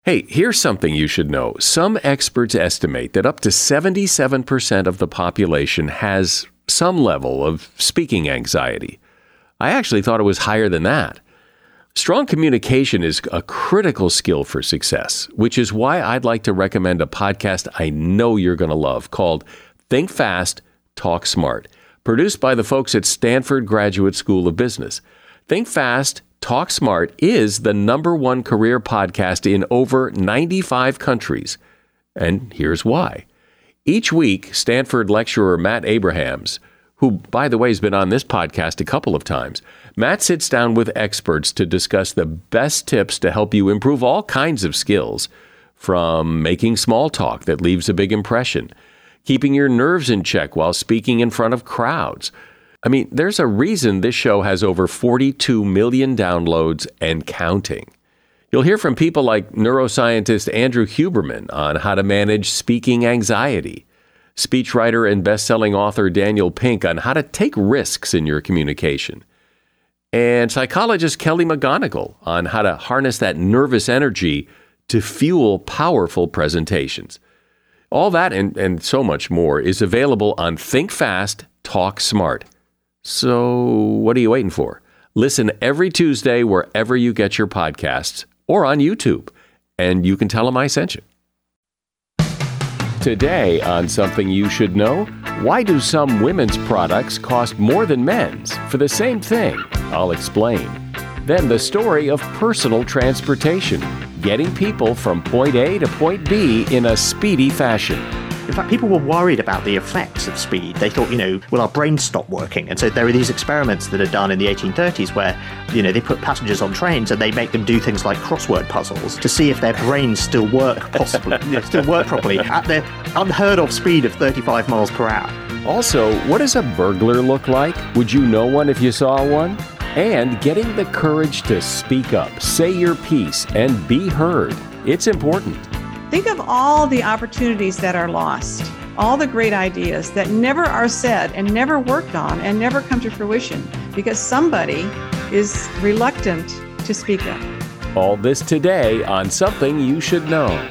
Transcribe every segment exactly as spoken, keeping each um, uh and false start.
Hey, here's something you should know. Some experts estimate that up to seventy-seven percent of the population has some level of speaking anxiety. I actually thought it was higher than that. Strong communication is a critical skill for success, which is why I'd like to recommend a podcast I know you're going to love called Think Fast, Talk Smart, produced by the folks at Stanford Graduate School of Business. Think Fast, Talk Smart is the number one career podcast in over ninety-five countries. And here's why. Each week, Stanford lecturer Matt Abrahams, who, by the way, has been on this podcast a couple of times, Matt sits down with experts to discuss the best tips to help you improve all kinds of skills, from making small talk that leaves a big impression, keeping your nerves in check while speaking in front of crowds. I mean, there's a reason this show has over forty-two million downloads and counting. You'll hear from people like neuroscientist Andrew Huberman on how to manage speaking anxiety, speechwriter and best-selling author Daniel Pink on how to take risks in your communication, and psychologist Kelly McGonigal on how to harness that nervous energy to fuel powerful presentations. All that and, and so much more is available on Think Fast, Talk Smart. So what are you waiting for? Listen every Tuesday wherever you get your podcasts or on YouTube, and you can tell them I sent you. Today on Something You Should Know, why do some women's products cost more than men's for the same thing? I'll explain. Then the story of personal transportation, getting people from point A to point B in a speedy fashion. In fact, people were worried about the effects of speed. They thought, you know, will our brains stop working? And so there are these experiments that are done in the eighteen thirties where, you know, they put passengers on trains and they make them do things like crossword puzzles to see if their brains still work possibly, you know, still work properly at their unheard of speed of thirty-five miles per hour. Also, what does a burglar look like? Would you know one if you saw one? And getting the courage to speak up, say your piece, and be heard. It's important. Think of all the opportunities that are lost, all the great ideas that never are said and never worked on and never come to fruition because somebody is reluctant to speak up. All this today on Something You Should Know.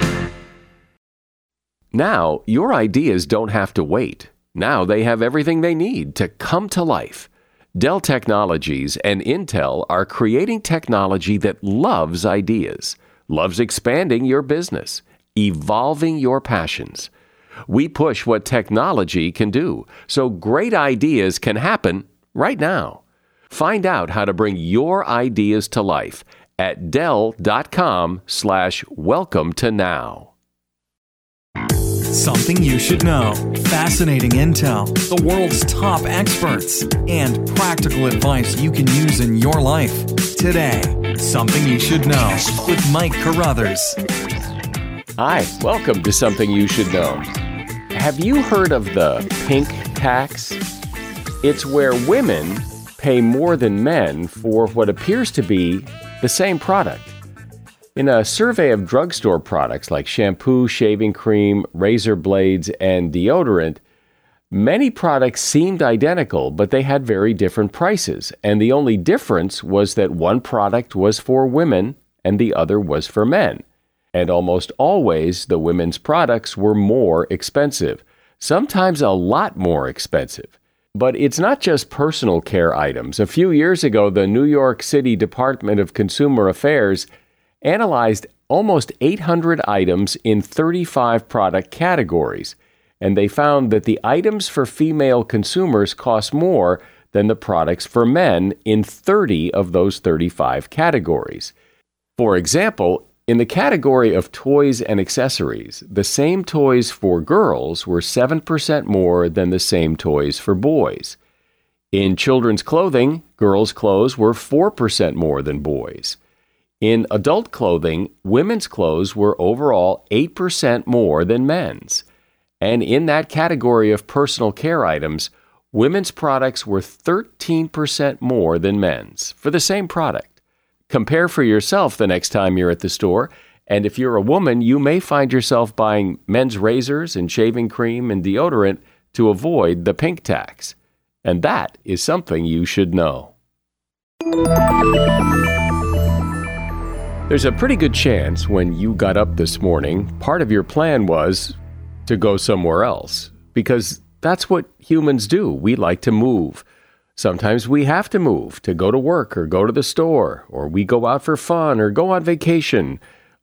Now, your ideas don't have to wait. Now they have everything they need to come to life. Dell Technologies and Intel are creating technology that loves ideas. Loves expanding your business, evolving your passions. We push what technology can do, so great ideas can happen right now. Find out how to bring your ideas to life at Dell.com slash welcome to now. Something you should know. Fascinating intel, the world's top experts, and practical advice you can use in your life. Today, Something You Should Know with Mike Carruthers. Hi, welcome to Something You Should Know. Have you heard of the pink tax? It's where women pay more than men for what appears to be the same product. In a survey of drugstore products like shampoo, shaving cream, razor blades, and deodorant, many products seemed identical, but they had very different prices, and the only difference was that one product was for women and the other was for men. And almost always, the women's products were more expensive, sometimes a lot more expensive. But it's not just personal care items. A few years ago, the New York City Department of Consumer Affairs analyzed almost eight hundred items in thirty-five product categories, and they found that the items for female consumers cost more than the products for men in thirty of those thirty-five categories. For example, in the category of toys and accessories, the same toys for girls were seven percent more than the same toys for boys. In children's clothing, girls' clothes were four percent more than boys. In adult clothing, women's clothes were overall eight percent more than men's. And in that category of personal care items, women's products were thirteen percent more than men's for the same product. Compare for yourself the next time you're at the store, and if you're a woman, you may find yourself buying men's razors and shaving cream and deodorant to avoid the pink tax. And that is something you should know. There's a pretty good chance when you got up this morning, part of your plan was to go somewhere else, because that's what humans do. We like to move. Sometimes we have to move to go to work or go to the store, or we go out for fun or go on vacation.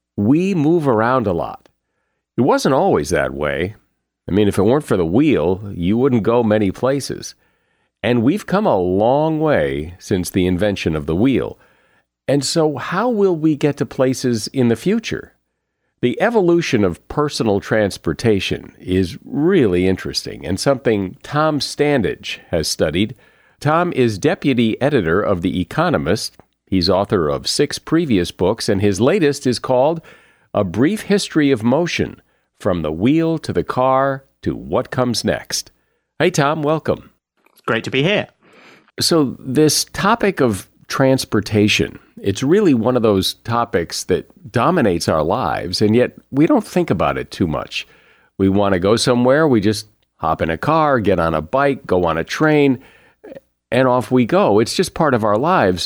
We move around a lot. It wasn't always that way. I mean, if it weren't for the wheel, you wouldn't go many places. And we've come a long way since the invention of the wheel. And so how will we get to places in the future? The evolution of personal transportation is really interesting and something Tom Standage has studied. Tom is deputy editor of The Economist. He's author of six previous books, and his latest is called A Brief History of Motion, From the Wheel to the Car to What Comes Next. Hey, Tom, welcome. It's great to be here. So this topic of transportation, it's really one of those topics that dominates our lives, and yet we don't think about it too much. We want to go somewhere, we just hop in a car, get on a bike, go on a train, and off we go. It's just part of our lives.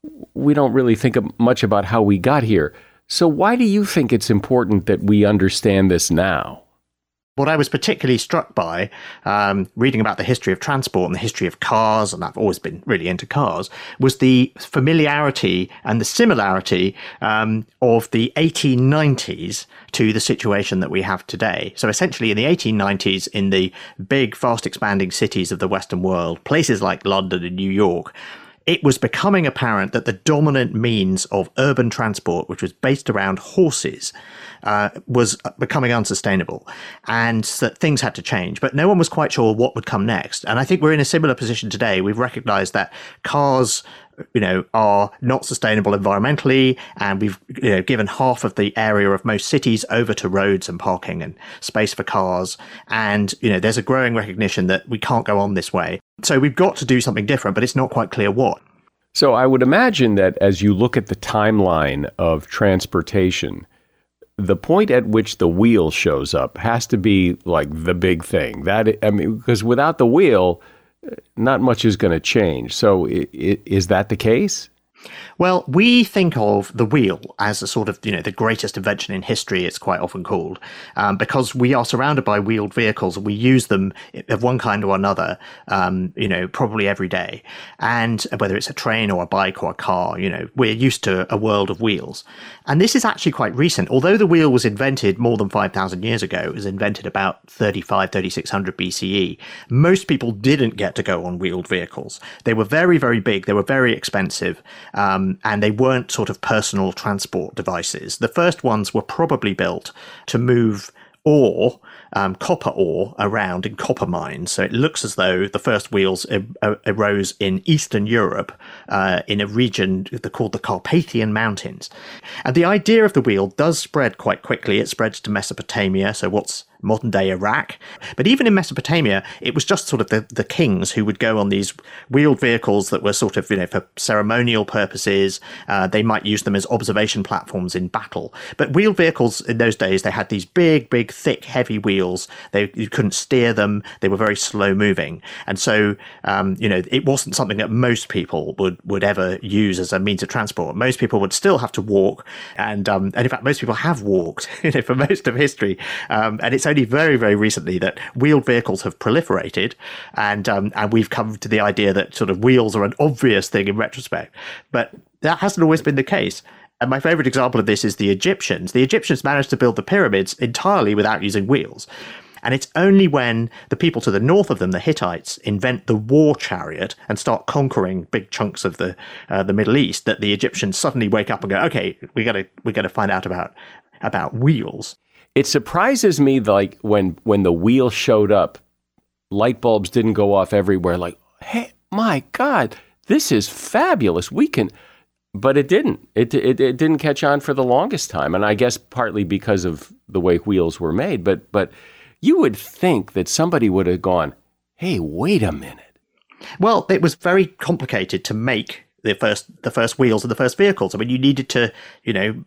We don't really think much about how we got here. So why do you think it's important that we understand this now? What I was particularly struck by, um, reading about the history of transport and the history of cars, and I've always been really into cars, was the familiarity and the similarity um, of the eighteen nineties to the situation that we have today. So essentially in the eighteen nineties, in the big, fast expanding cities of the Western world, places like London and New York, it was becoming apparent that the dominant means of urban transport, which was based around horses, uh, was becoming unsustainable, and that things had to change. But no one was quite sure what would come next. And I think we're in a similar position today. We've recognized that cars, you know, are not sustainable environmentally, and we've, you know, given half of the area of most cities over to roads and parking and space for cars. And, you know, there's a growing recognition that we can't go on this way. So we've got to do something different, but it's not quite clear what. So I would imagine that as you look at the timeline of transportation, the point at which the wheel shows up has to be like the big thing. That, I mean, because without the wheel, not much is going to change. So I- I- is that the case? Well, we think of the wheel as a sort of, you know, the greatest invention in history, it's quite often called, um, because we are surrounded by wheeled vehicles. We use them of one kind or another, um, you know, probably every day. And whether it's a train or a bike or a car, you know, we're used to a world of wheels. And this is actually quite recent. Although the wheel was invented more than five thousand years ago, it was invented about thirty-five, thirty-six hundred B C E. Most people didn't get to go on wheeled vehicles. They were very, very big. They were very expensive. Um, and they weren't sort of personal transport devices. The first ones were probably built to move ore, um, copper ore, around in copper mines. So it looks as though the first wheels er- arose in Eastern Europe, uh, in a region called the Carpathian Mountains. And the idea of the wheel does spread quite quickly. It spreads to Mesopotamia, so what's modern day Iraq. But even in Mesopotamia, it was just sort of the, the kings who would go on these wheeled vehicles that were sort of, you know, for ceremonial purposes. Uh, they might use them as observation platforms in battle. But wheeled vehicles in those days, they had these big, big, thick, heavy wheels. They, you couldn't steer them. They were very slow moving. And so, um, you know, it wasn't something that most people would, would ever use as a means of transport. Most people would still have to walk. And, um, and in fact, most people have walked, you know, for most of history. Um, and it's only very, very recently that wheeled vehicles have proliferated, and um, and we've come to the idea that sort of wheels are an obvious thing in retrospect. But that hasn't always been the case. And my favorite example of this is the Egyptians. The Egyptians managed to build the pyramids entirely without using wheels. And it's only when the people to the north of them, the Hittites, invent the war chariot and start conquering big chunks of the uh, the Middle East, that the Egyptians suddenly wake up and go, okay, we gotta we gotta find out about about wheels. It surprises me, like when when the wheel showed up, light bulbs didn't go off everywhere. Like, hey, my God, this is fabulous. We can, but it didn't. It, it it didn't catch on for the longest time, and I guess partly because of the way wheels were made. But but you would think that somebody would have gone, hey, wait a minute. Well, it was very complicated to make the first the first wheels of the first vehicles. I mean, you needed to, you know,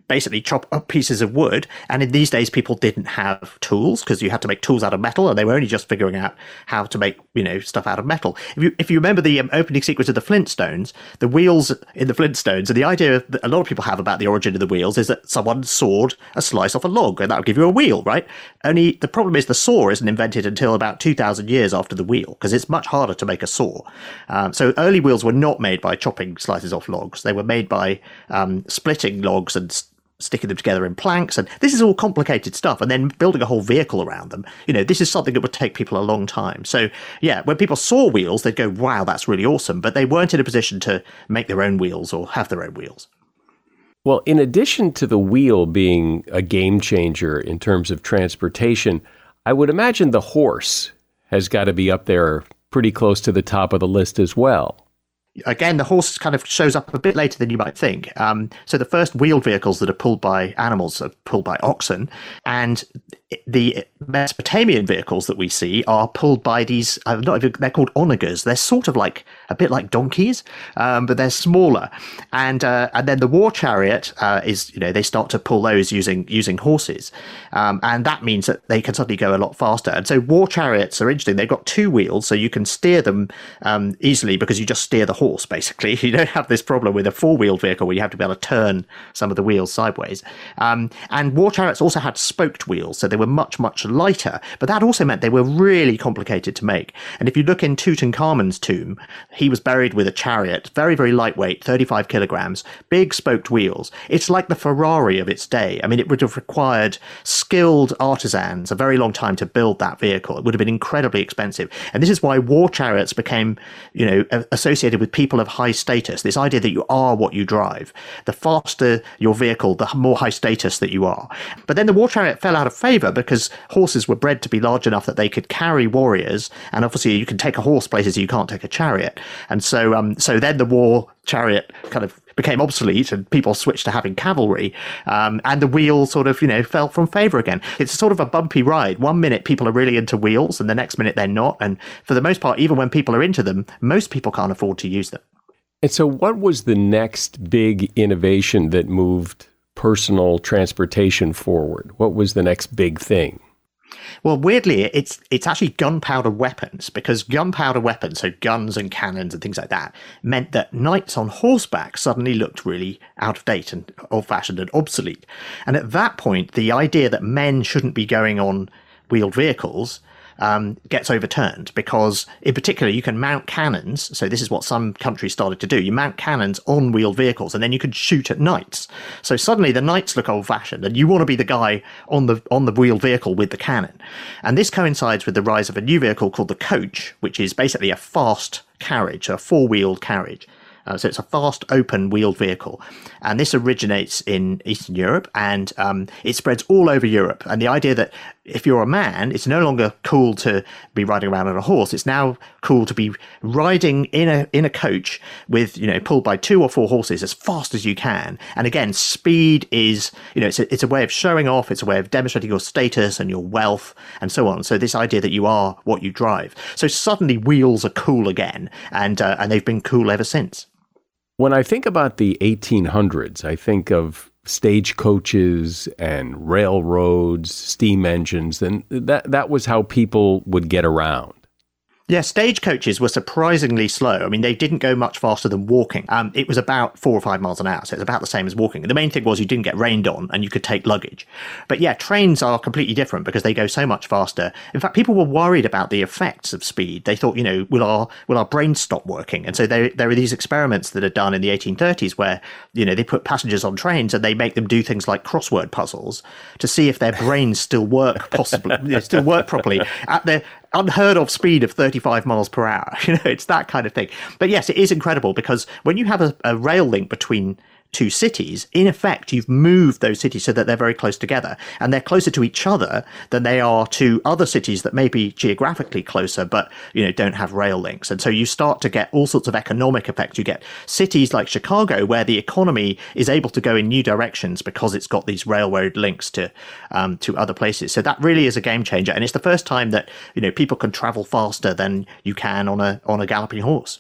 basically chop up pieces of wood. And in these days, people didn't have tools because you had to make tools out of metal, and they were only just figuring out how to make, you know, stuff out of metal. If you if you remember the um, opening sequence of the Flintstones, the wheels in the Flintstones, and the idea that a lot of people have about the origin of the wheels is that someone sawed a slice off a log, and that would give you a wheel, right? Only the problem is the saw isn't invented until about two thousand years after the wheel, because it's much harder to make a saw. Um, so early wheels were not made by chopping slices off logs. They were made by um, splitting logs and st- sticking them together in planks. And this is all complicated stuff. And then building a whole vehicle around them. You know, this is something that would take people a long time. So yeah, when people saw wheels, they'd go, wow, that's really awesome. But they weren't in a position to make their own wheels or have their own wheels. Well, in addition to the wheel being a game changer in terms of transportation, I would imagine the horse has got to be up there pretty close to the top of the list as well. Again, the horse kind of shows up a bit later than you might think. Um, so the first wheeled vehicles that are pulled by animals are pulled by oxen, and the Mesopotamian vehicles that we see are pulled by these, uh, not even, they're called onagers. They're sort of like, a bit like donkeys, um, but they're smaller. And uh, and then the war chariot uh, is, you know, they start to pull those using using horses. Um, and that means that they can suddenly go a lot faster. And so war chariots are interesting. They've got two wheels, so you can steer them um, easily because you just steer the horse, basically. You don't have this problem with a four-wheeled vehicle where you have to be able to turn some of the wheels sideways. Um, and war chariots also had spoked wheels, so they were much, much lighter. But that also meant they were really complicated to make. And if you look in Tutankhamun's tomb, he was buried with a chariot, very, very lightweight, thirty-five kilograms, big spoked wheels. It's like the Ferrari of its day. I mean, it would have required skilled artisans a very long time to build that vehicle. It would have been incredibly expensive. And this is why war chariots became, you know, associated with people of high status. This idea that you are what you drive. The faster your vehicle, the more high status that you are. But then the war chariot fell out of favor because horses were bred to be large enough that they could carry warriors. And obviously you can take a horse places you can't take a chariot. And so um, so then the war chariot kind of became obsolete and people switched to having cavalry, um, and the wheel sort of, you know, fell from favor again. It's sort of a bumpy ride. One minute people are really into wheels and the next minute they're not. And for the most part, even when people are into them, most people can't afford to use them. And so what was the next big innovation that moved personal transportation forward? What was the next big thing? Well, weirdly, it's it's actually gunpowder weapons, because gunpowder weapons, so guns and cannons and things like that, meant that knights on horseback suddenly looked really out of date and old-fashioned and obsolete. And at that point, the idea that men shouldn't be going on wheeled vehicles Um, gets overturned, because in particular you can mount cannons. So this is what some countries started to do. You mount cannons on wheeled vehicles and then you could shoot at knights. So suddenly the knights look old fashioned and you want to be the guy on the on the wheeled vehicle with the cannon. And this coincides with the rise of a new vehicle called the coach, which is basically a fast carriage, a four-wheeled carriage. Uh, so it's a fast, open wheeled vehicle. And this originates in Eastern Europe, and um, it spreads all over Europe. And the idea that if you're a man, it's no longer cool to be riding around on a horse. It's now cool to be riding in a in a coach with, you know, pulled by two or four horses as fast as you can. And again, speed is, you know, it's a, it's a way of showing off. It's a way of demonstrating your status and your wealth and so on. So this idea that you are what you drive. So suddenly wheels are cool again, and uh, and they've been cool ever since. When I think about the eighteen hundreds, I think of stagecoaches and railroads, steam engines, and that that was how people would get around. Yeah, stagecoaches were surprisingly slow. I mean, they didn't go much faster than walking. Um, it was about four or five miles an hour, so it's about the same as walking. The main thing was you didn't get rained on and you could take luggage. But yeah, trains are completely different because they go so much faster. In fact, people were worried about the effects of speed. They thought, you know, will our will our brains stop working? And so there there are these experiments that are done in the eighteen thirties where, you know, they put passengers on trains and they make them do things like crossword puzzles to see if their brains still work possibly, you know, still work properly at the unheard of speed of thirty-five miles per hour. You know, it's that kind of thing. But yes, it is incredible because when you have a, a rail link between two cities, in effect, you've moved those cities so that they're very close together, and they're closer to each other than they are to other cities that may be geographically closer, but, you know, don't have rail links. And so you start to get all sorts of economic effects. You get cities like Chicago where the economy is able to go in new directions because it's got these railroad links to um, to other places. So that really is a game changer, and it's the first time that, you know, people can travel faster than you can on a on a galloping horse.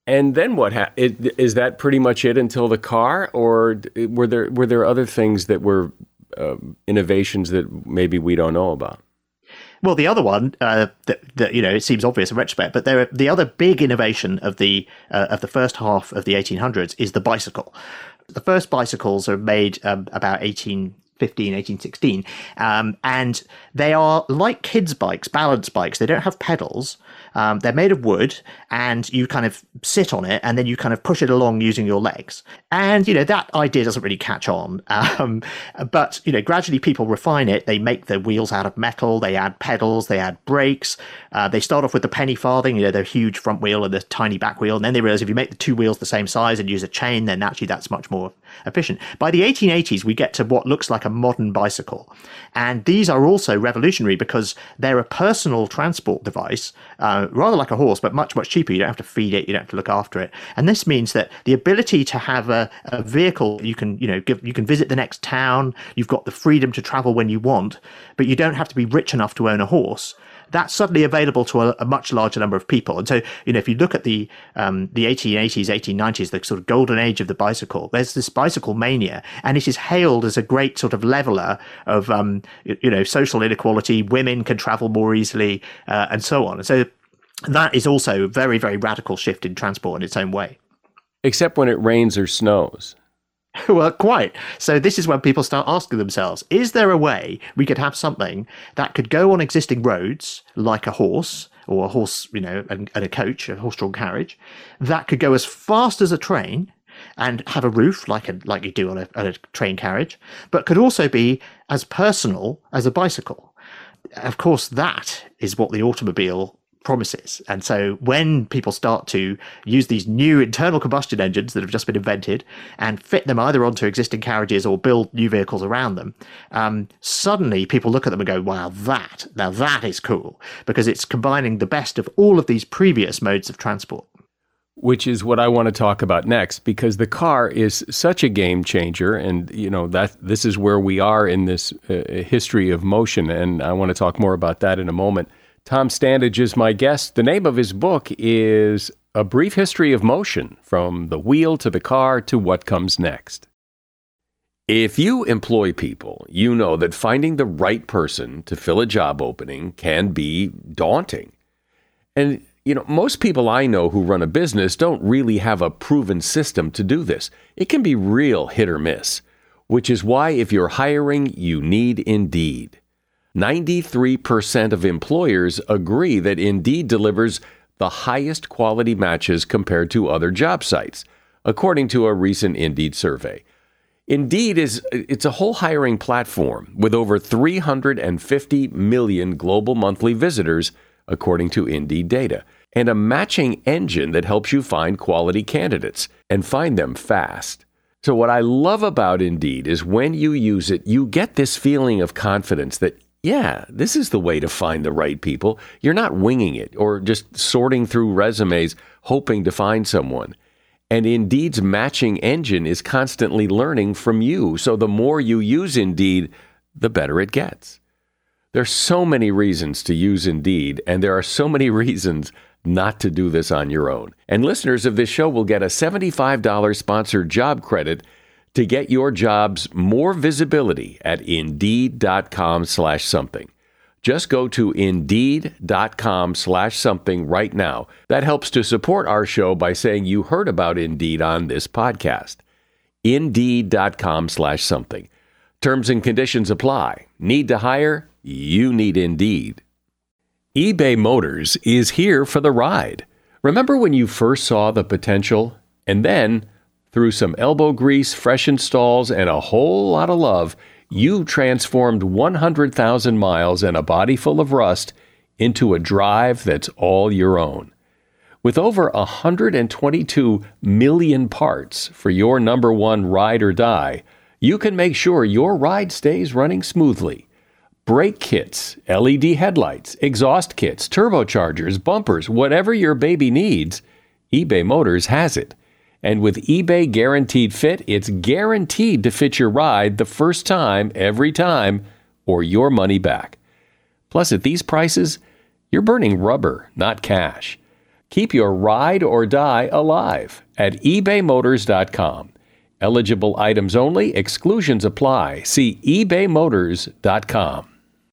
And then what? Ha- it, is that pretty much it until the car, or were there were there other things that were uh, innovations that maybe we don't know about? Well, the other one uh, that, that you know it seems obvious in retrospect, but there the other big innovation of the uh, of the first half of the eighteen hundreds is the bicycle. The first bicycles are made um, about eighteen fifteen, eighteen sixteen, um, and they are like kids' bikes, balance bikes. They don't have pedals. Um, they're made of wood, and you kind of sit on it, and then you kind of push it along using your legs. And, you know, that idea doesn't really catch on. Um, but, you know, gradually people refine it. They make the wheels out of metal. They add pedals. They add brakes. Uh, they start off with the penny farthing, you know, the huge front wheel and the tiny back wheel. And then they realize if you make the two wheels the same size and use a chain, then actually that's much more efficient. By the eighteen eighties, we get to what looks like a modern bicycle. And these are also revolutionary because they're a personal transport device, uh, rather like a horse, but much, much cheaper. You don't have to feed it. You don't have to look after it. And this means that the ability to have a, a vehicle, you can, you know, give, you can visit the next town. You've got the freedom to travel when you want, but you don't have to be rich enough to own a horse. That's suddenly available to a, a much larger number of people. And so, you know, if you look at the um, the eighteen eighties, eighteen nineties, the sort of golden age of the bicycle, there's this bicycle mania, and it is hailed as a great sort of leveler of, um, you know, social inequality. Women can travel more easily, uh, and so on. And so that is also a very, very radical shift in transport in its own way. Except when it rains or snows. Well, quite. So this is when people start asking themselves, is there a way we could have something that could go on existing roads, like a horse, or a horse, you know, and, and a coach, a horse-drawn carriage, that could go as fast as a train and have a roof like a, like you do on a, on a train carriage, but could also be as personal as a bicycle? Of course, that is what the automobile promises. And so when people start to use these new internal combustion engines that have just been invented and fit them either onto existing carriages or build new vehicles around them, um, suddenly people look at them and go, wow, that, now that is cool, because it's combining the best of all of these previous modes of transport. Which is what I want to talk about next, because the car is such a game changer. And, you know, that this is where we are in this uh, history of motion. And I want to talk more about that in a moment. Tom Standage is my guest. The name of his book is A Brief History of Motion, from the wheel to the car to what comes next. If you employ people, you know that finding the right person to fill a job opening can be daunting. And, you know, most people I know who run a business don't really have a proven system to do this. It can be real hit or miss, which is why if you're hiring, you need Indeed. ninety-three percent of employers agree that Indeed delivers the highest quality matches compared to other job sites, according to a recent Indeed survey. Indeed is it's a whole hiring platform with over three hundred fifty million global monthly visitors, according to Indeed data, and a matching engine that helps you find quality candidates and find them fast. So what I love about Indeed is when you use it, you get this feeling of confidence that yeah, this is the way to find the right people. You're not winging it or just sorting through resumes, hoping to find someone. And Indeed's matching engine is constantly learning from you. So the more you use Indeed, the better it gets. There's so many reasons to use Indeed, and there are so many reasons not to do this on your own. And listeners of this show will get a seventy-five dollars sponsored job credit to get your jobs more visibility at Indeed.com slash something. Just go to Indeed.com slash something right now. That helps to support our show by saying you heard about Indeed on this podcast. Indeed.com slash something. Terms and conditions apply. Need to hire? You need Indeed. eBay Motors is here for the ride. Remember when you first saw the potential? And then, through some elbow grease, fresh installs, and a whole lot of love, you transformed one hundred thousand miles and a body full of rust into a drive that's all your own. With over one hundred twenty-two million parts for your number one ride or die, you can make sure your ride stays running smoothly. Brake kits, L E D headlights, exhaust kits, turbochargers, bumpers, whatever your baby needs, eBay Motors has it. And with eBay Guaranteed Fit, it's guaranteed to fit your ride the first time, every time, or your money back. Plus, at these prices, you're burning rubber, not cash. Keep your ride or die alive at ebay motors dot com. Eligible items only. Exclusions apply. See ebay motors dot com.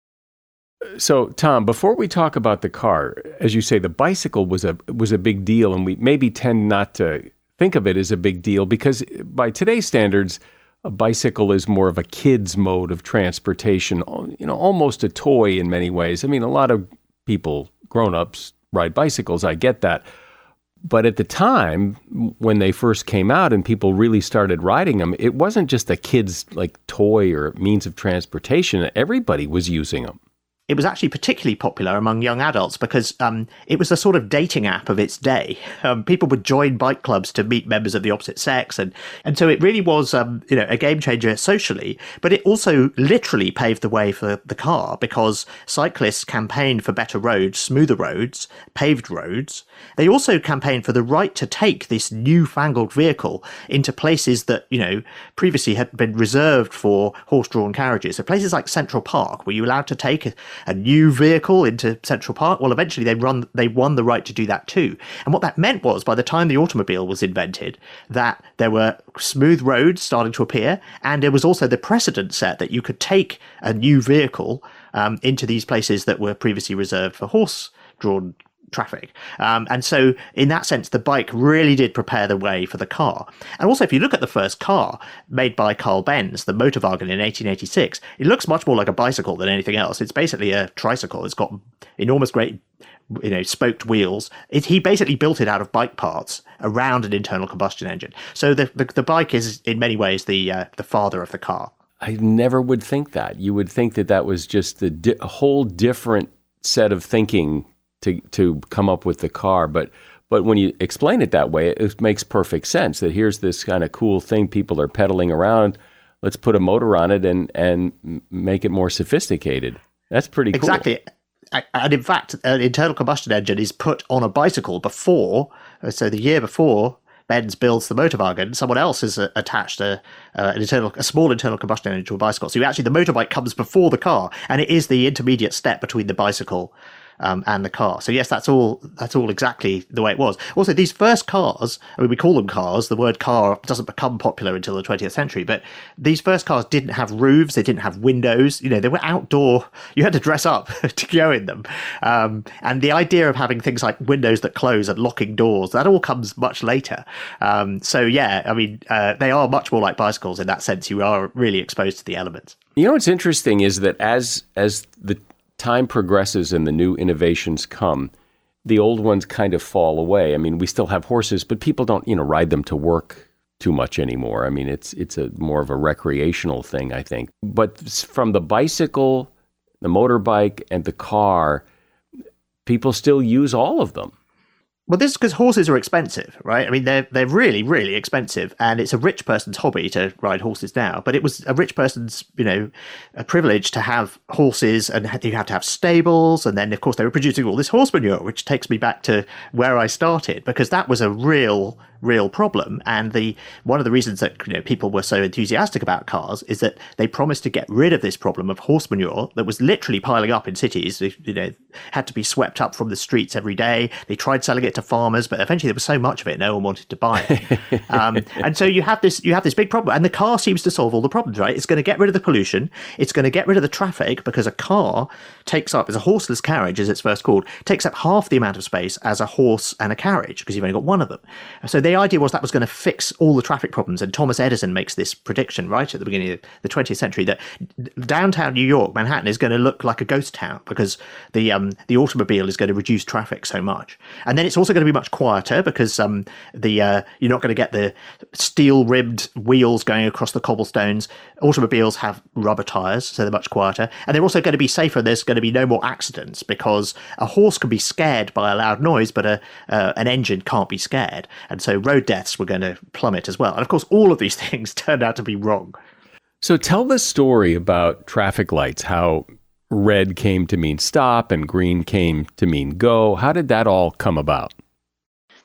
So, Tom, before we talk about the car, as you say, the bicycle was a was a big deal, and we maybe tend not to think of it as a big deal because by today's standards, a bicycle is more of a kid's mode of transportation, you know, almost a toy in many ways. I mean, a lot of people, grown-ups, ride bicycles. I get that. But at the time, when they first came out and people really started riding them, it wasn't just a kid's like toy or means of transportation. Everybody was using them. It was actually particularly popular among young adults because um, it was a sort of dating app of its day. Um, people would join bike clubs to meet members of the opposite sex. And, and so it really was um, you know, a game changer socially, but it also literally paved the way for the car because cyclists campaigned for better roads, smoother roads, paved roads. They also campaigned for the right to take this newfangled vehicle into places that, you know, previously had been reserved for horse-drawn carriages. So places like Central Park, were you allowed to take a, a new vehicle into Central Park? Well, eventually they run they won the right to do that too. And what that meant was, by the time the automobile was invented, that there were smooth roads starting to appear, and there was also the precedent set that you could take a new vehicle um, into these places that were previously reserved for horse-drawn traffic. Um, and so in that sense, the bike really did prepare the way for the car. And also, if you look at the first car made by Carl Benz, the Motorwagen in eighteen eighty-six, it looks much more like a bicycle than anything else. It's basically a tricycle. It's got enormous, great, you know, spoked wheels. It, he basically built it out of bike parts around an internal combustion engine. So the the, the bike is in many ways the uh, the father of the car. I never would think that. You would think that that was just the di- a whole different set of thinking to to come up with the car. But but when you explain it that way, it makes perfect sense that here's this kind of cool thing people are pedaling around. Let's put a motor on it and, and make it more sophisticated. That's pretty cool. Exactly. And in fact, an internal combustion engine is put on a bicycle before, so the year before Benz builds the Motorwagen, someone else has uh, attached a, uh, an internal, a small internal combustion engine to a bicycle. So actually the motorbike comes before the car, and it is the intermediate step between the bicycle Um, and the car. So yes, that's all that's all exactly the way it was. Also, these first cars, I mean, we call them cars. The word car doesn't become popular until the twentieth century, but these first cars didn't have roofs, they didn't have windows, you know, they were outdoor. You had to dress up to go in them. Um, and the idea of having things like windows that close and locking doors, that all comes much later. Um, so yeah, I mean, uh, they are much more like bicycles in that sense. You are really exposed to the elements. You know, what's interesting is that as as the time progresses and the new innovations come, the old ones kind of fall away. I mean, we still have horses, but people don't, you know, ride them to work too much anymore. I mean, it's it's a more of a recreational thing, I think. But from the bicycle, the motorbike, and the car, people still use all of them. Well, this is because horses are expensive, right? I mean, they're they're really, really expensive, and it's a rich person's hobby to ride horses now. But it was a rich person's, you know, a privilege to have horses, and you have to have stables, and then of course they were producing all this horse manure, which takes me back to where I started, because that was a real, real problem. And the one of the reasons that, you know, people were so enthusiastic about cars is that they promised to get rid of this problem of horse manure that was literally piling up in cities. You know, had to be swept up from the streets every day. They tried selling it to farmers, but eventually there was so much of it, no one wanted to buy it. um, and so you have this, you have this big problem, and the car seems to solve all the problems, right? It's going to get rid of the pollution. It's going to get rid of the traffic, because a car takes up, as a horseless carriage, as it's first called, takes up half the amount of space as a horse and a carriage, because you've only got one of them. So the idea was that was going to fix all the traffic problems. And Thomas Edison makes this prediction right at the beginning of the twentieth century that downtown New York, Manhattan, is going to look like a ghost town, because the um, the automobile is going to reduce traffic so much. And then it's also going to be much quieter, because um, the uh, you're not going to get the steel-ribbed wheels going across the cobblestones. Automobiles have rubber tires, so they're much quieter. And they're also going to be safer. There's going to be no more accidents, because a horse can be scared by a loud noise, but a uh, an engine can't be scared. And so road deaths were going to plummet as well. And of course, all of these things turned out to be wrong. So tell the story about traffic lights, how red came to mean stop and green came to mean go. How did that all come about?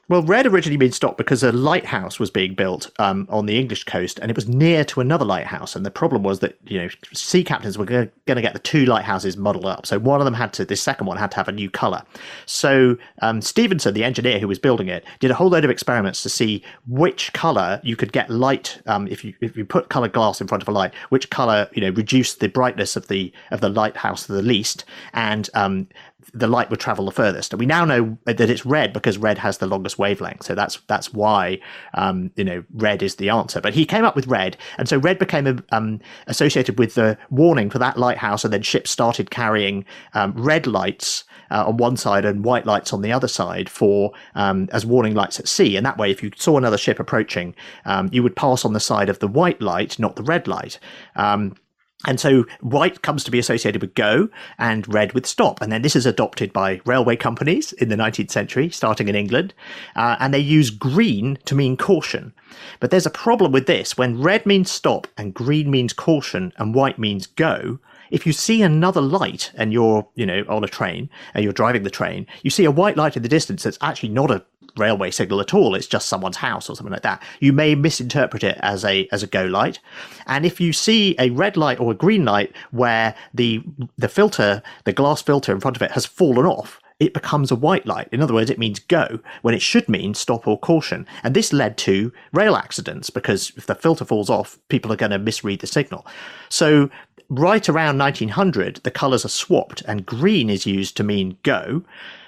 Well, red originally means stop because a lighthouse was being built um, on the English coast, and it was near to another lighthouse. And the problem was that, you know, sea captains were going to get the two lighthouses muddled up. So one of them had to, this second one had to have a new colour. So um, Stevenson, the engineer who was building it, did a whole load of experiments to see which colour you could get light, um, if you if you put coloured glass in front of a light, which colour, you know, reduced the brightness of the of the lighthouse the least, and um, the light would travel the furthest. And we now know that it's red because red has the longest wavelength. So that's that's why um, you know red is the answer. But he came up with red, and so red became um, associated with the warning for that lighthouse, and then ships started carrying um, red lights uh, on one side and white lights on the other side for um, as warning lights at sea. And that way, if you saw another ship approaching, um, you would pass on the side of the white light, not the red light. Um, And so white comes to be associated with go and red with stop. And then this is adopted by railway companies in the nineteenth century, starting in England. Uh, and they use green to mean caution. But there's a problem with this. When red means stop and green means caution and white means go, if you see another light and you're, you know, on a train and you're driving the train, you see a white light in the distance that's actually not a railway signal at all, it's just someone's house or something like that, you may misinterpret it as a as a go light. And if you see a red light or a green light where the the filter, the glass filter in front of it has fallen off, it becomes a white light. In other words, it means go when it should mean stop or caution. And this led to rail accidents because if the filter falls off, people are going to misread the signal. So right around nineteen hundred, the colours are swapped and green is used to mean go,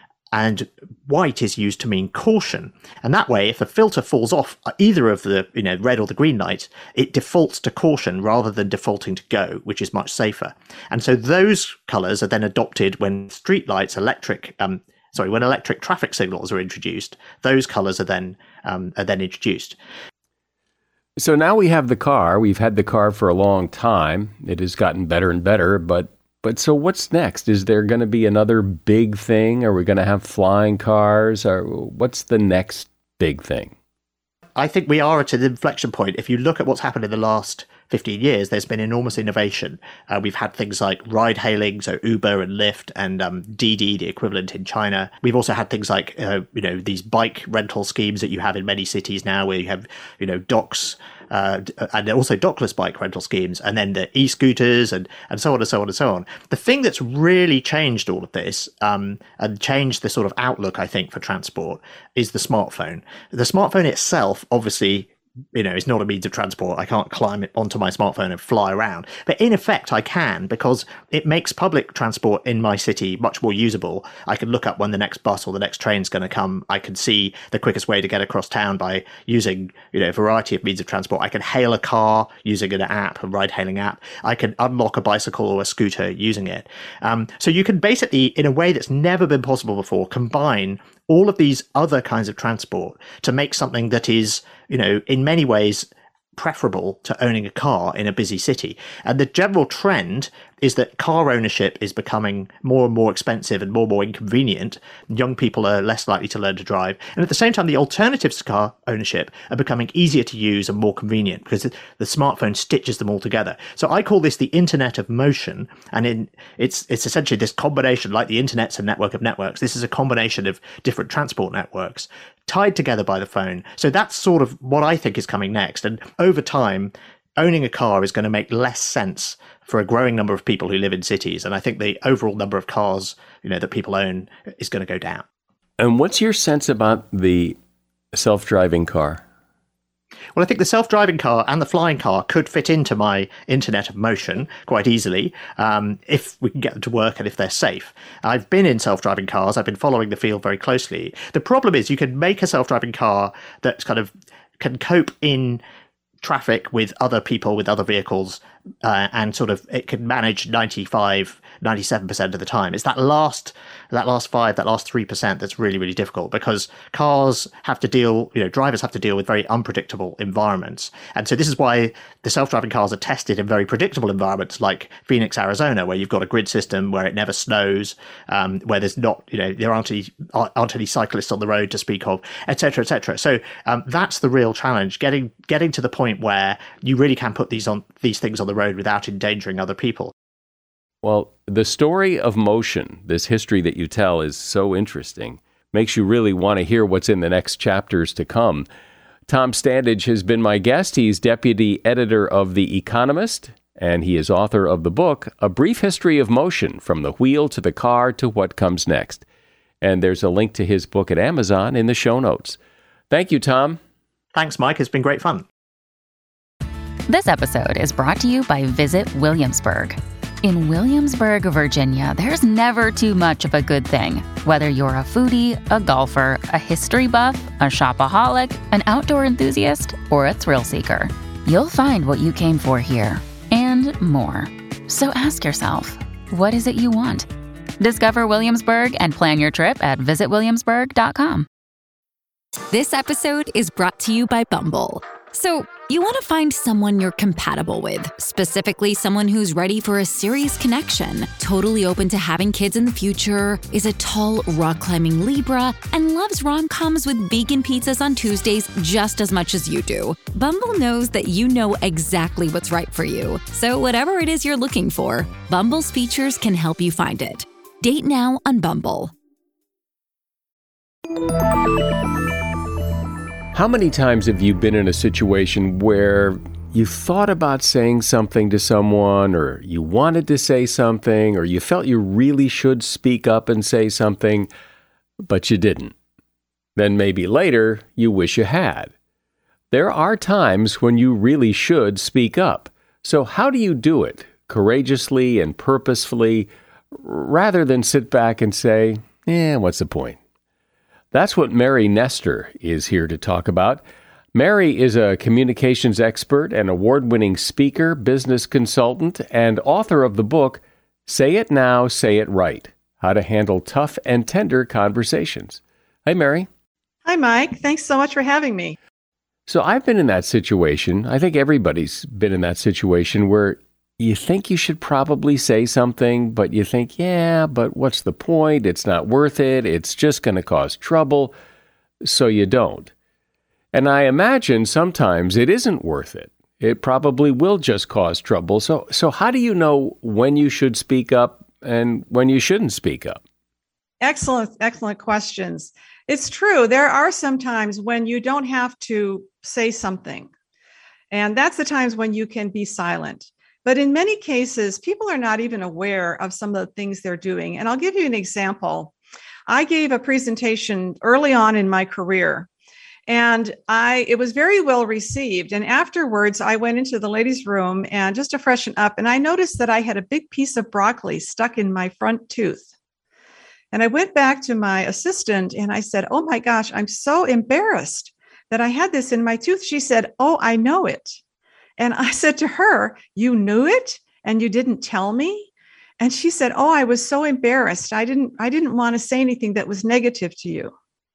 and white is used to mean caution. And that way, if the filter falls off either of the, you know, red or the green light, it defaults to caution rather than defaulting to go, which is much safer. And so those colours are then adopted when street lights, electric, um, sorry, when electric traffic signals are introduced. Those colours are then um, are then introduced. So now we have the car. We've had the car for a long time. It has gotten better and better, but But so what's next? Is there going to be another big thing? Are we going to have flying cars? Or what's the next big thing? I think we are at an inflection point. If you look at what's happened in the last fifteen years, there's been enormous innovation. Uh, we've had things like ride hailing, so Uber and Lyft, and um, Didi, the equivalent in China. We've also had things like, uh, you know, these bike rental schemes that you have in many cities now, where you have, you know, docks, uh, and also dockless bike rental schemes, and then the e-scooters, and, and so on and so on and so on. The thing that's really changed all of this, um, and changed the sort of outlook, I think, for transport, is the smartphone. The smartphone itself, obviously, you know, it's not a means of transport. I can't climb it onto my smartphone and fly around. But in effect, I can, because it makes public transport in my city much more usable. I can look up when the next bus or the next train is going to come. I can see the quickest way to get across town by using, you know, a variety of means of transport. I can hail a car using an app, a ride-hailing app. I can unlock a bicycle or a scooter using it. Um, so you can basically, in a way that's never been possible before, combine all of these other kinds of transport to make something that is, you know, in many ways preferable to owning a car in a busy city. And the general trend is that car ownership is becoming more and more expensive and more and more inconvenient. Young people are less likely to learn to drive. And at the same time, the alternatives to car ownership are becoming easier to use and more convenient because the smartphone stitches them all together. So I call this the Internet of Motion. And in, it's it's essentially this combination, like the Internet's a network of networks. This is a combination of different transport networks tied together by the phone. So that's sort of what I think is coming next. And over time, owning a car is going to make less sense for a growing number of people who live in cities. And I think the overall number of cars, you know, that people own is going to go down. And what's your sense about the self-driving car? Well, I think the self-driving car and the flying car could fit into my Internet of Motion quite easily um, if we can get them to work and if they're safe. I've been in self-driving cars. I've been following the field very closely. The problem is you can make a self-driving car that kind of can cope in traffic with other people, with other vehicles, uh, and sort of it can manage ninety-five, ninety-seven percent of the time. It's that last that last five, that last three percent that's really, really difficult, because cars have to deal, you know, drivers have to deal with very unpredictable environments. And so this is why the self-driving cars are tested in very predictable environments like Phoenix, Arizona, where you've got a grid system where it never snows, um, where there's not, you know, there aren't any, aren't any cyclists on the road to speak of, et cetera, et cetera. So um, that's the real challenge, getting getting to the point where you really can put these on these things on the road without endangering other people. Well, the story of motion, this history that you tell, is so interesting. makes you really want to hear what's in the next chapters to come. Tom Standage has been my guest. He's deputy editor of The Economist, and he is author of the book, A Brief History of Motion, From the Wheel to the Car to What Comes Next. And there's a link to his book at Amazon in the show notes. Thank you, Tom. Thanks, Mike. It's been great fun. This episode is brought to you by Visit Williamsburg. In Williamsburg, Virginia, there's never too much of a good thing. Whether you're a foodie, a golfer, a history buff, a shopaholic, an outdoor enthusiast, or a thrill seeker, you'll find what you came for here and more. So ask yourself, what is it you want? Discover Williamsburg and plan your trip at visit williamsburg dot com. This episode is brought to you by Bumble. So, you want to find someone you're compatible with, specifically someone who's ready for a serious connection, totally open to having kids in the future, is a tall, rock-climbing Libra, and loves rom-coms with vegan pizzas on Tuesdays just as much as you do. Bumble knows that you know exactly what's right for you. So whatever it is you're looking for, Bumble's features can help you find it. Date now on Bumble. How many times have you been in a situation where you thought about saying something to someone, or you wanted to say something, or you felt you really should speak up and say something, but you didn't? Then maybe later you wish you had. There are times when you really should speak up. So how do you do it courageously and purposefully, rather than sit back and say, eh, what's the point? That's what Mary Nestor is here to talk about. Mary is a communications expert and award-winning speaker, business consultant, and author of the book, Say It Now, Say It Right, How to Handle Tough and Tender Conversations. Hi, Mary. Hi, Mike. Thanks so much for having me. So I've been in that situation. I think everybody's been in that situation where you think you should probably say something, but you think, yeah, but what's the point? It's not worth it. It's just going to cause trouble. So you don't. And I imagine sometimes it isn't worth it. It probably will just cause trouble. So, so how do you know when you should speak up and when you shouldn't speak up? Excellent, excellent questions. It's true. There are some times when you don't have to say something. And that's the times when you can be silent. But in many cases, people are not even aware of some of the things they're doing. And I'll give you an example. I gave a presentation early on in my career, and I it was very well received. And afterwards, I went into the ladies' room and just to freshen up, and I noticed that I had a big piece of broccoli stuck in my front tooth. And I went back to my assistant and I said, oh my gosh, I'm so embarrassed that I had this in my tooth. She said, oh, I know it. And I said to her, you knew it and you didn't tell me? And she said, oh, I was so embarrassed. I didn't, I didn't want to say anything that was negative to you.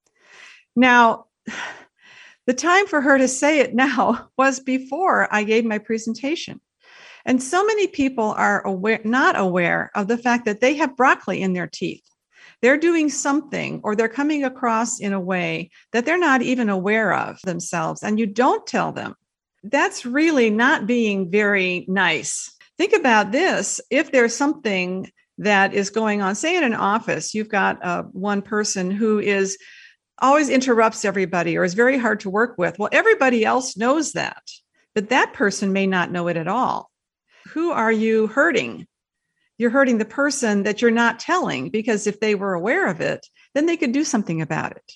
Now, the time for her to say it now was before I gave my presentation. And so many people are aware, not aware of the fact that they have broccoli in their teeth. They're doing something or they're coming across in a way that they're not even aware of themselves. And you don't tell them. That's really not being very nice. Think about this. If there's something that is going on, say in an office, you've got uh, one person who is always interrupts everybody or is very hard to work with. Well, everybody else knows that, but that person may not know it at all. Who are you hurting? You're hurting the person that you're not telling, because if they were aware of it, then they could do something about it.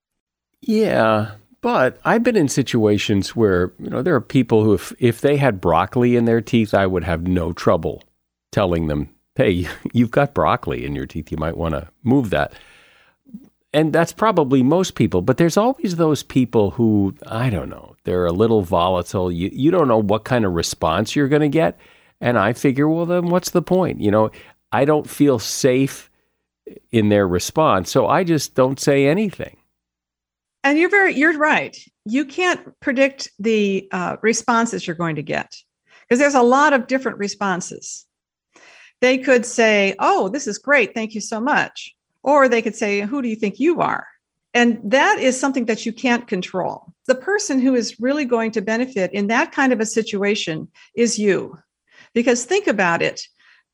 Yeah. But I've been in situations where, you know, there are people who, if, if they had broccoli in their teeth, I would have no trouble telling them, hey, you've got broccoli in your teeth. You might want to move that. And that's probably most people. But there's always those people who, I don't know, they're a little volatile. You, you don't know what kind of response you're going to get. And I figure, well, then what's the point? You know, I don't feel safe in their response, so I just don't say anything. And you're very, you're right. You can't predict the uh, responses you're going to get, because there's a lot of different responses. They could say, oh, this is great. Thank you so much. Or they could say, who do you think you are? And that is something that you can't control. The person who is really going to benefit in that kind of a situation is you. Because think about it.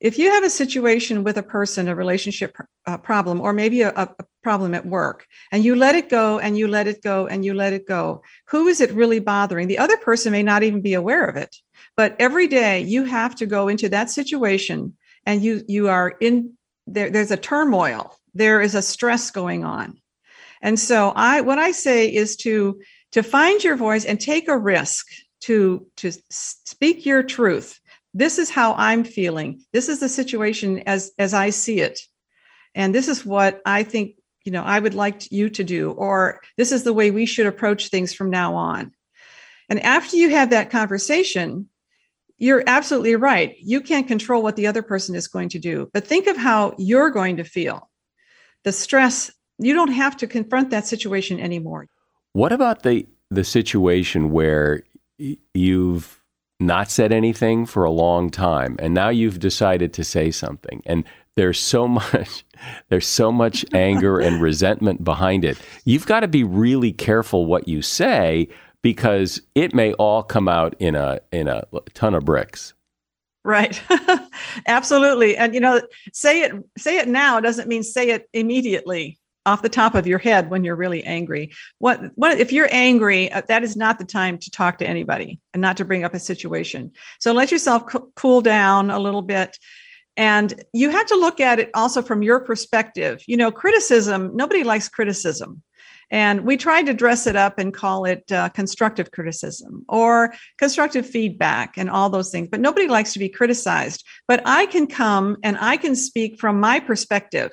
if you have a situation with a person, a relationship uh, problem, or maybe a, a problem at work, and you let it go and you let it go and you let it go, who is it really bothering? The other person may not even be aware of it. But every day you have to go into that situation and you you are in there. There's a turmoil. There is a stress going on. And so I what I say is to to find your voice and take a risk to to speak your truth. This is how I'm feeling. This is the situation as as I see it. And this is what I think, you know, I would like you to do, or this is the way we should approach things from now on. And after you have that conversation, you're absolutely right. You can't control what the other person is going to do, but think of how you're going to feel. The stress, you don't have to confront that situation anymore. What about the the situation where y- you've not said anything for a long time, and now you've decided to say something, and there's so much, there's so much anger and resentment behind it. You've got to be really careful what you say, because it may all come out in a in a ton of bricks. Right. Absolutely. And, you know, say it say it now doesn't mean say it immediately off the top of your head when you're really angry. What, what if you're angry, uh, that is not the time to talk to anybody and not to bring up a situation. So let yourself co- cool down a little bit. And you have to look at it also from your perspective. You know, criticism, nobody likes criticism. And we tried to dress it up and call it uh, constructive criticism or constructive feedback and all those things. But nobody likes to be criticized. But I can come and I can speak from my perspective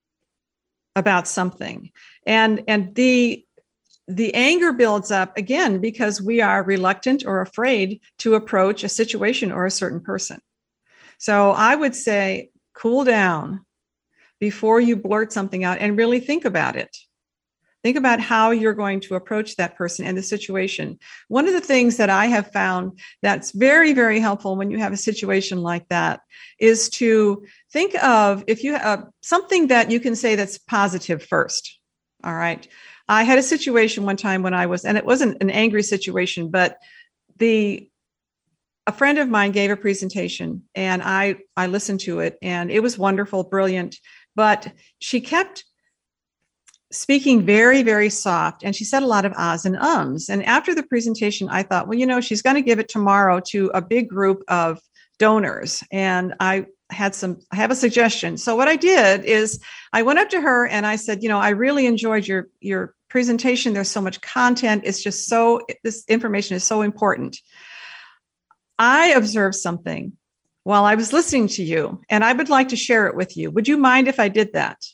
about something. And, and the, the anger builds up again because we are reluctant or afraid to approach a situation or a certain person. So I would say, cool down before you blurt something out and really think about it. Think about how you're going to approach that person and the situation. One of the things that I have found that's very, very helpful when you have a situation like that is to think of if you have something that you can say that's positive first. All right. I had a situation one time when I was, and it wasn't an angry situation, but the a friend of mine gave a presentation and I, I listened to it and it was wonderful, brilliant, but she kept speaking very, very soft. And she said a lot of ahs and ums. And after the presentation, I thought, well, you know, she's going to give it tomorrow to a big group of donors. And I had some, I have a suggestion. So what I did is I went up to her and I said, you know, I really enjoyed your, your presentation. There's so much content. It's just so, this information is so important. I observed something while I was listening to you, and I would like to share it with you. Would you mind if I did that?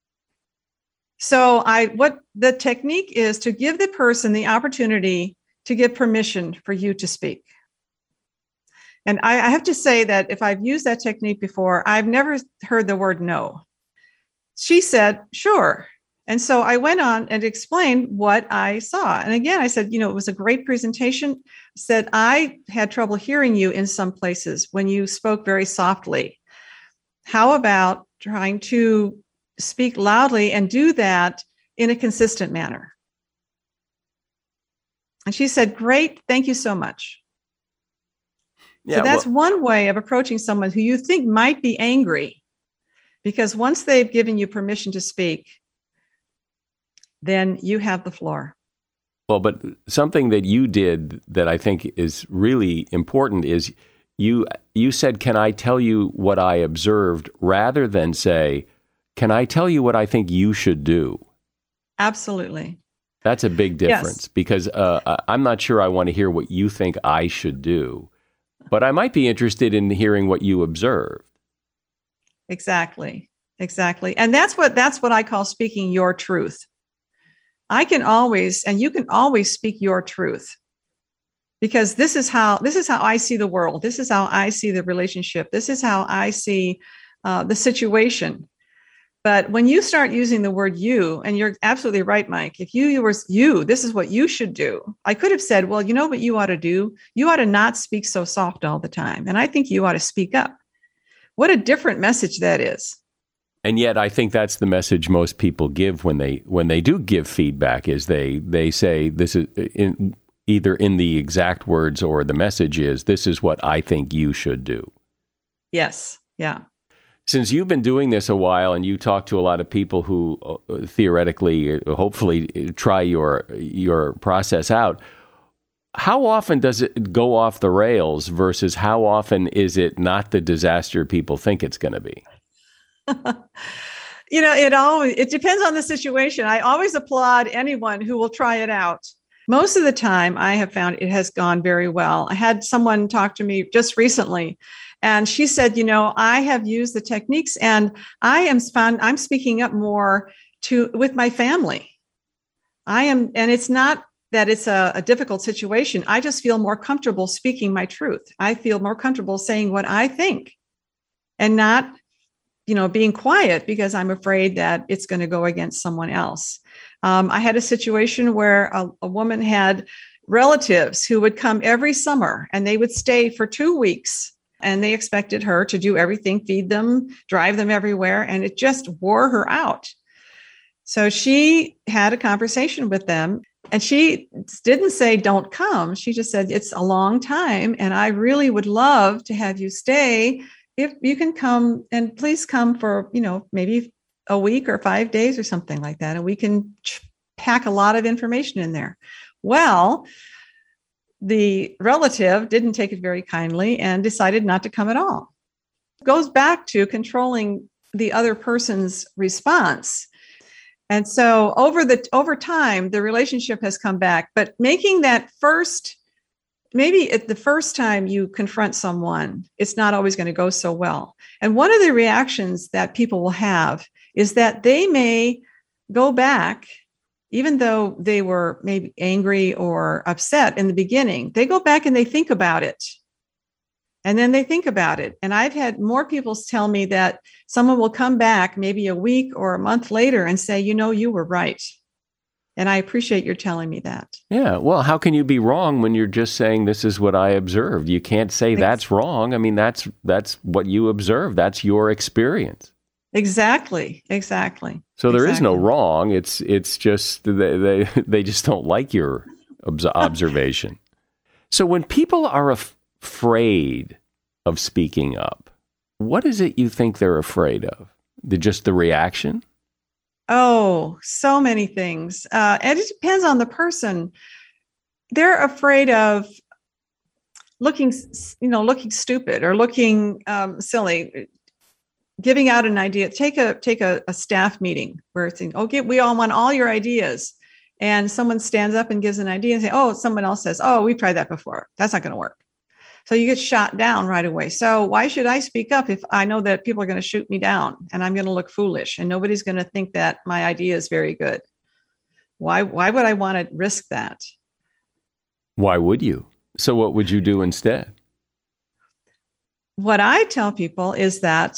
So I, what the technique is to give the person the opportunity to give permission for you to speak. And I, I have to say that if I've used that technique before, I've never heard the word no. She said, sure. And so I went on and explained what I saw. And again, I said, you know, it was a great presentation. I said, I had trouble hearing you in some places when you spoke very softly. How about trying to speak loudly and do that in a consistent manner? And she said, great, thank you so much. Yeah, so that's well, one way of approaching someone who you think might be angry, because once they've given you permission to speak, then you have the floor. Well, but something that you did that I think is really important is you you said, can I tell you what I observed, rather than say, can I tell you what I think you should do? Absolutely. That's a big difference, yes. Because uh, I'm not sure I want to hear what you think I should do, but I might be interested in hearing what you observed. Exactly. Exactly. And that's what that's what I call speaking your truth. I can always, and you can always speak your truth, because this is how this is how I see the world. This is how I see the relationship. This is how I see uh, the situation. But when you start using the word you, and you're absolutely right, Mike, if you, you were you, this is what you should do. I could have said, well, you know what you ought to do? You ought to not speak so soft all the time. And I think you ought to speak up. What a different message that is. And yet I think that's the message most people give when they when they do give feedback, is they they say this is in, either in the exact words, or the message is, this is what I think you should do. Yes. Yeah. Since you've been doing this a while and you talk to a lot of people who uh, theoretically, uh, hopefully try your your process out, how often does it go off the rails versus how often is it not the disaster people think it's going to be? You know, it always, it depends on the situation. I always applaud anyone who will try it out. Most of the time, I have found it has gone very well. I had someone talk to me just recently, and she said, you know, I have used the techniques and I am found, I'm speaking up more to with my family. I am, and it's not that it's a, a difficult situation. I just feel more comfortable speaking my truth. I feel more comfortable saying what I think and not, you know, being quiet because I'm afraid that it's going to go against someone else. Um, I had a situation where a, a woman had relatives who would come every summer and they would stay for two weeks and they expected her to do everything, feed them, drive them everywhere. And it just wore her out. So she had a conversation with them and she didn't say, don't come. She just said, it's a long time. And I really would love to have you stay. If you can come, and please come for, you know, maybe a week or five days or something like that. And we can pack a lot of information in there. Well, the relative didn't take it very kindly and decided not to come at all. It goes back to controlling the other person's response. And so over the over time, the relationship has come back. But making that first, maybe at the first time you confront someone, it's not always going to go so well. And one of the reactions that people will have is that they may go back, even though they were maybe angry or upset in the beginning, they go back and they think about it. And then they think about it. And I've had more people tell me that someone will come back maybe a week or a month later and say, you know, you were right. And I appreciate your telling me that. Yeah. Well, how can you be wrong when you're just saying this is what I observed? You can't say that's wrong. I mean, that's that's what you observed. That's your experience. Exactly. Exactly. So there exactly. is no wrong. It's it's just they they, they just don't like your obs- observation. So when people are af- afraid of speaking up, what is it you think they're afraid of? The, just the reaction? Oh, so many things. Uh, and it depends on the person. They're afraid of looking, you know, looking stupid or looking um, silly, giving out an idea. Take a take a, a staff meeting where it's saying, okay, we all want all your ideas. And someone stands up and gives an idea and say, oh, someone else says, oh, we've tried that before. That's not going to work. So you get shot down right away. So why should I speak up if I know that people are going to shoot me down and I'm going to look foolish and nobody's going to think that my idea is very good? Why, why would I want to risk that? Why would you? So what would you do instead? What I tell people is that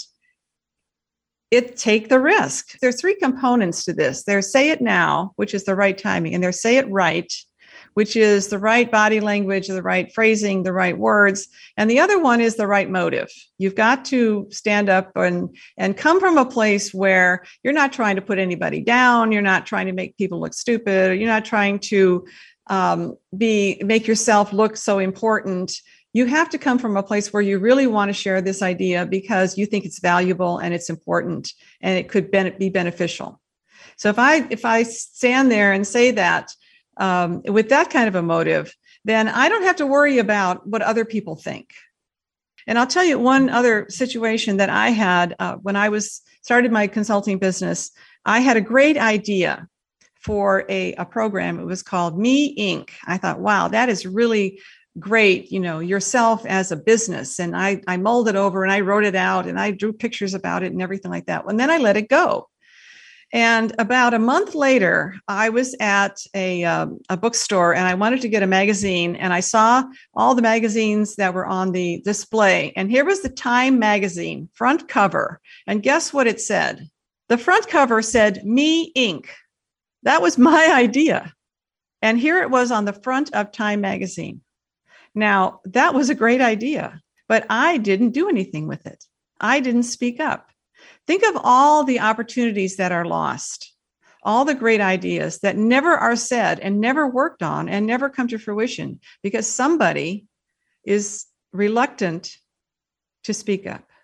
it take the risk. There's three components to this. There's say it now, which is the right timing, and there's say it right, which is the right body language, the right phrasing, the right words. And the other one is the right motive. You've got to stand up and, and come from a place where you're not trying to put anybody down. You're not trying to make people look stupid. Or you're not trying to um, be make yourself look so important. You have to come from a place where you really want to share this idea because you think it's valuable and it's important and it could ben- be beneficial. So if I if I stand there and say that, Um, with that kind of a motive, then I don't have to worry about what other people think. And I'll tell you one other situation that I had uh, when I was started my consulting business. I had a great idea for a, a program. It was called Me Incorporated. I thought, wow, that is really great. You know, yourself as a business. And I, I mulled it over and I wrote it out and I drew pictures about it and everything like that. And then I let it go. And about a month later, I was at a, um, a bookstore and I wanted to get a magazine. And I saw all the magazines that were on the display. And here was the Time magazine front cover. And guess what it said? The front cover said Me Incorporated. That was my idea. And here it was on the front of Time magazine. Now, that was a great idea, but I didn't do anything with it. I didn't speak up. Think of all the opportunities that are lost, all the great ideas that never are said and never worked on and never come to fruition because somebody is reluctant to speak up.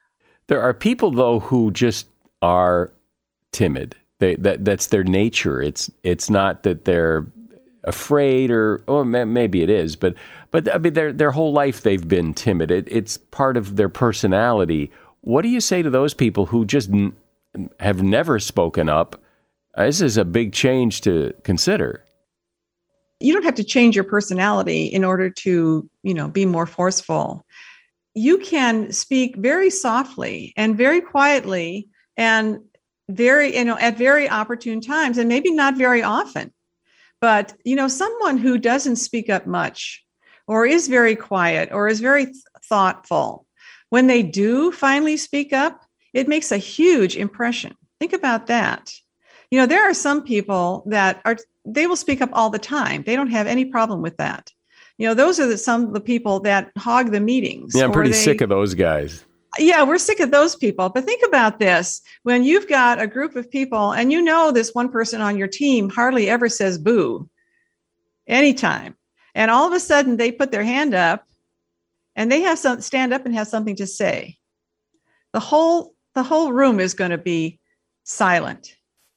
There are people, though, who just are timid. They, that that's their nature. It's it's not that they're afraid, or oh, maybe it is, but but I mean, their their whole life they've been timid. It, it's part of their personality. What do you say to those people who just n- have never spoken up? This is a big change to consider. You don't have to change your personality in order to, you know, be more forceful. You can speak very softly and very quietly and very, you know, at very opportune times, and maybe not very often. But, you know, someone who doesn't speak up much or is very quiet or is very th- thoughtful, when they do finally speak up, it makes a huge impression. Think about that. You know, there are some people that are, they will speak up all the time. They don't have any problem with that. You know, those are the, some of the people that hog the meetings. Yeah, I'm pretty they, sick of those guys. Yeah, we're sick of those people. But think about this. When you've got a group of people and you know this one person on your team hardly ever says boo anytime. And all of a sudden they put their hand up and they have some stand up and have something to say. The whole the whole room is going to be silent.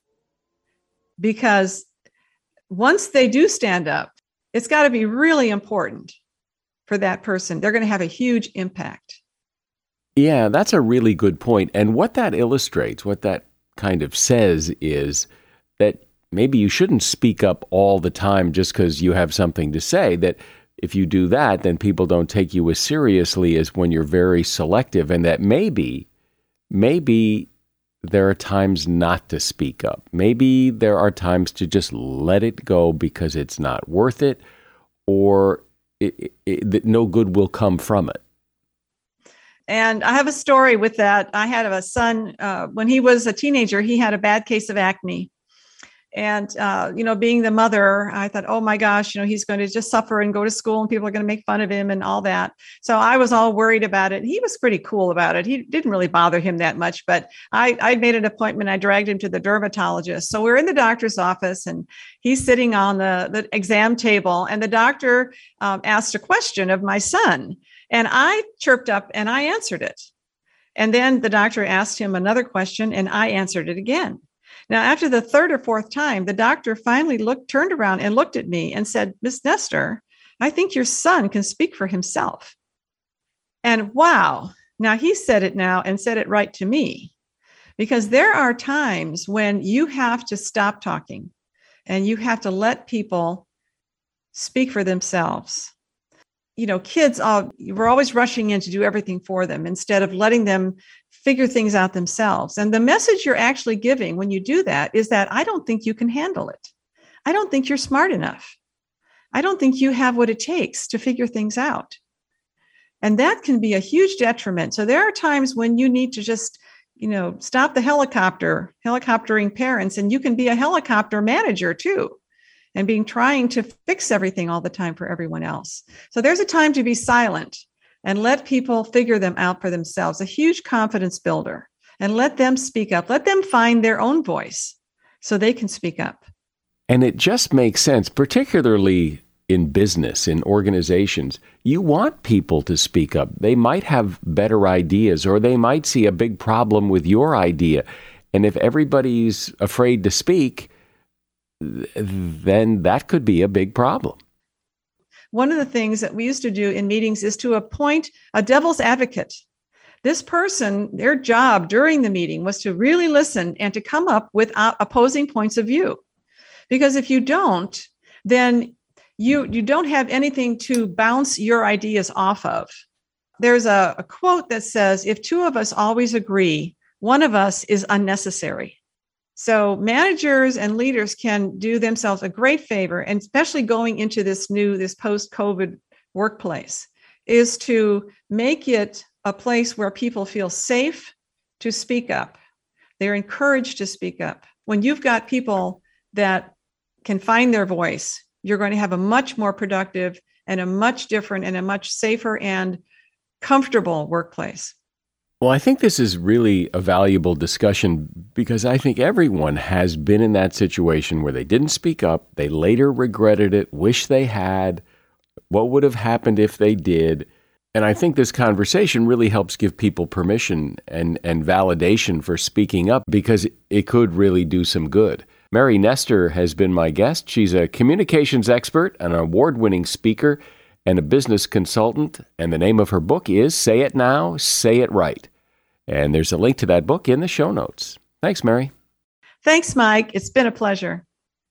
Because once they do stand up, it's got to be really important for that person. They're going to have a huge impact. Yeah, that's a really good point. And what that illustrates, what that kind of says is that maybe you shouldn't speak up all the time just because you have something to say. That if you do that, then people don't take you as seriously as when you're very selective. And that maybe, maybe there are times not to speak up. Maybe there are times to just let it go because it's not worth it, or it, it, it, that no good will come from it. And I have a story with that. I had a son, uh, when he was a teenager, he had a bad case of acne. And, uh, you know, being the mother, I thought, oh my gosh, you know, he's going to just suffer and go to school and people are going to make fun of him and all that. So I was all worried about it. He was pretty cool about it. He didn't really bother him that much, but I, I made an appointment. I dragged him to the dermatologist. So we're in the doctor's office and he's sitting on the, the exam table, and the doctor um, asked a question of my son. And I chirped up and I answered it. And then the doctor asked him another question and I answered it again. Now, after the third or fourth time, the doctor finally looked, turned around and looked at me and said, Miss Nestor, I think your son can speak for himself. And wow, now he said it now and said it right to me, because there are times when you have to stop talking and you have to let people speak for themselves. You know, kids, all, we're always rushing in to do everything for them instead of letting them figure things out themselves. And the message you're actually giving when you do that is that I don't think you can handle it. I don't think you're smart enough. I don't think you have what it takes to figure things out. And that can be a huge detriment. So there are times when you need to just, you know, stop the helicopter, helicoptering parents, and you can be a helicopter manager too, and being trying to fix everything all the time for everyone else. So there's a time to be silent and let people figure them out for themselves, a huge confidence builder, and let them speak up. Let them find their own voice so they can speak up. And it just makes sense, particularly in business, in organizations. You want people to speak up. They might have better ideas, or they might see a big problem with your idea. And if everybody's afraid to speak, then that could be a big problem. One of the things that we used to do in meetings is to appoint a devil's advocate. This person, their job during the meeting was to really listen and to come up with opposing points of view. Because if you don't, then you, you don't have anything to bounce your ideas off of. There's a, a quote that says, if two of us always agree, one of us is unnecessary. So managers and leaders can do themselves a great favor, and especially going into this new, this post-COVID workplace, is to make it a place where people feel safe to speak up. They're encouraged to speak up. When you've got people that can find their voice, you're going to have a much more productive and a much different and a much safer and comfortable workplace. Well, I think this is really a valuable discussion, because I think everyone has been in that situation where they didn't speak up. They later regretted it, wish they had. What would have happened if they did? And I think this conversation really helps give people permission and, and validation for speaking up, because it could really do some good. Mary Nestor has been my guest. She's a communications expert, an award-winning speaker, and a business consultant. And the name of her book is Say It Now, Say It Right. And there's a link to that book in the show notes. Thanks, Mary. Thanks, Mike. It's been a pleasure.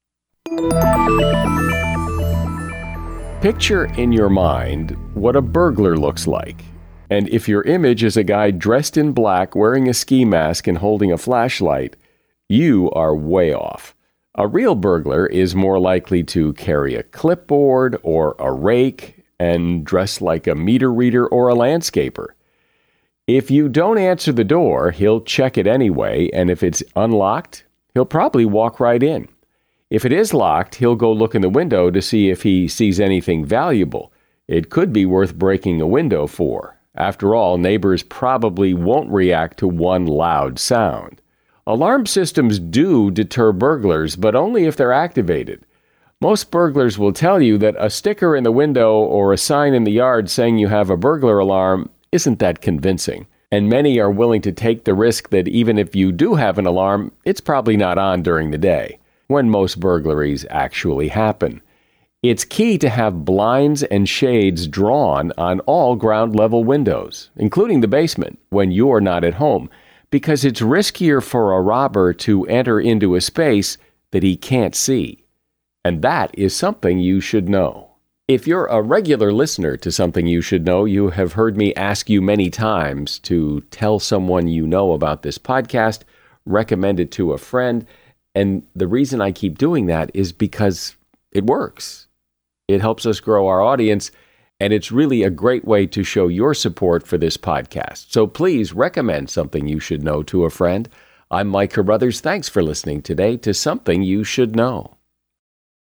Picture in your mind what a burglar looks like. And if your image is a guy dressed in black, wearing a ski mask and holding a flashlight, you are way off. A real burglar is more likely to carry a clipboard or a rake and dress like a meter reader or a landscaper. If you don't answer the door, he'll check it anyway, and if it's unlocked, he'll probably walk right in. If it is locked, he'll go look in the window to see if he sees anything valuable. It could be worth breaking a window for. After all, neighbors probably won't react to one loud sound. Alarm systems do deter burglars, but only if they're activated. Most burglars will tell you that a sticker in the window or a sign in the yard saying you have a burglar alarm isn't that convincing. And many are willing to take the risk that even if you do have an alarm, it's probably not on during the day, when most burglaries actually happen. It's key to have blinds and shades drawn on all ground-level windows, including the basement, when you're not at home, because it's riskier for a robber to enter into a space that he can't see. And that is something you should know. If you're a regular listener to Something You Should Know, you have heard me ask you many times to tell someone you know about this podcast, recommend it to a friend. And the reason I keep doing that is because it works. It helps us grow our audience, and it's really a great way to show your support for this podcast. So please recommend Something You Should Know to a friend. I'm Mike Carruthers. Thanks for listening today to Something You Should Know.